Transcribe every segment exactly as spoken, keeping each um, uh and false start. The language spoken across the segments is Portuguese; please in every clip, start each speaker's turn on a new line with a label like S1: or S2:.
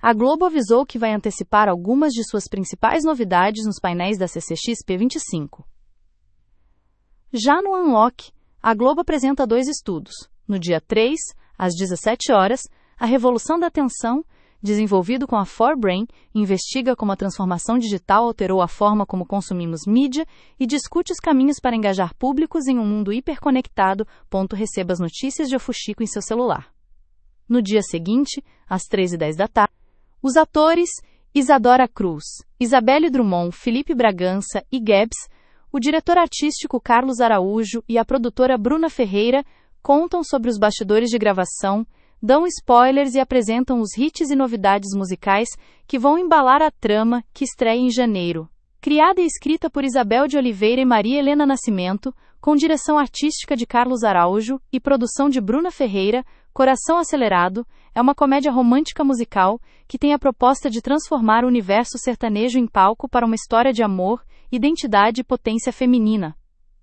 S1: A Globo avisou que vai antecipar algumas de suas principais novidades nos painéis da C C X P vinte e cinco. Já no Unlock, a Globo apresenta dois estudos. No dia três, às dezessete horas, A Revolução da Atenção, desenvolvido com a quatro Brain, investiga como a transformação digital alterou a forma como consumimos mídia e discute os caminhos para engajar públicos em um mundo hiperconectado. Receba as notícias de Fuxico em seu celular. No dia seguinte, às três e dez da tarde, os atores Isadora Cruz, Isabelle Drummond, Felipe Bragança e Gabs, o diretor artístico Carlos Araújo e a produtora Bruna Ferreira contam sobre os bastidores de gravação, dão spoilers e apresentam os hits e novidades musicais que vão embalar a trama, que estreia em janeiro. Criada e escrita por Isabel de Oliveira e Maria Helena Nascimento, com direção artística de Carlos Araújo e produção de Bruna Ferreira, Coração Acelerado é uma comédia romântica musical que tem a proposta de transformar o universo sertanejo em palco para uma história de amor, identidade e potência feminina.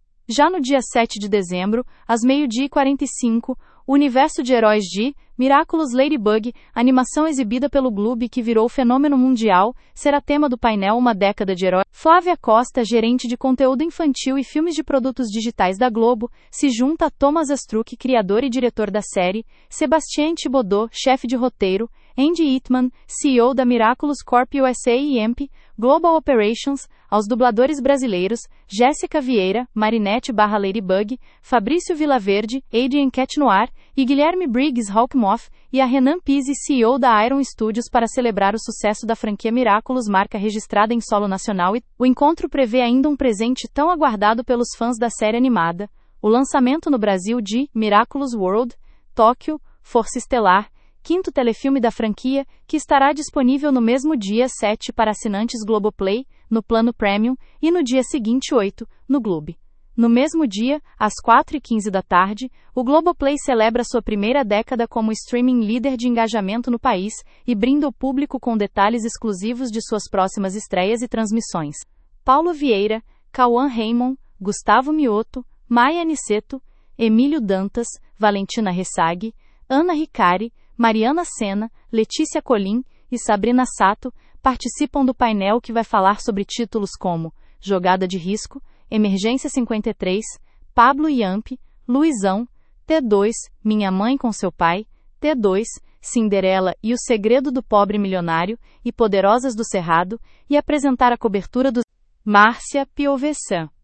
S1: Já no dia sete de dezembro, às meio-dia e quarenta e cinco, o universo de heróis de Miraculous Ladybug, animação exibida pelo Gloob que virou fenômeno mundial, será tema do painel Uma Década de Heróis. Flávia Costa, gerente de conteúdo infantil e filmes de produtos digitais da Globo, se junta a Thomas Astruc, criador e diretor da série, Sebastien Thibodeau, chefe de roteiro, Andy Eatman, C E O da Miraculous Corp U S A e E M P, Global Operations, aos dubladores brasileiros, Jéssica Vieira, Marinette barra Ladybug, Fabrício Vilaverde, Adrian Quetnoir e Guilherme Briggs Hawkmoth, e a Renan Pizzi, C E O da Iron Studios, para celebrar o sucesso da franquia Miraculous, marca registrada em solo nacional, e o encontro prevê ainda um presente tão aguardado pelos fãs da série animada, o lançamento no Brasil de Miraculous World, Tóquio, Força Estelar, quinto telefilme da franquia, que estará disponível no mesmo dia sete para assinantes Globoplay, no plano Premium, e no dia seguinte oito, no Gloob. No mesmo dia, às quatro e quinze da tarde, o Globoplay celebra sua primeira década como streaming líder de engajamento no país e brinda o público com detalhes exclusivos de suas próximas estreias e transmissões. Paulo Vieira, Cauã Raymond, Gustavo Mioto, Maia Aniceto, Emílio Dantas, Valentina Ressag, Ana Ricari, Mariana Sena, Letícia Colim e Sabrina Sato participam do painel que vai falar sobre títulos como Jogada de Risco, Emergência cinquenta e três, Pablo Yamp, Luizão, T dois, Minha Mãe com Seu Pai, T dois, Cinderela e o Segredo do Pobre Milionário e Poderosas do Cerrado, e apresentar a cobertura do Márcia Piovesan.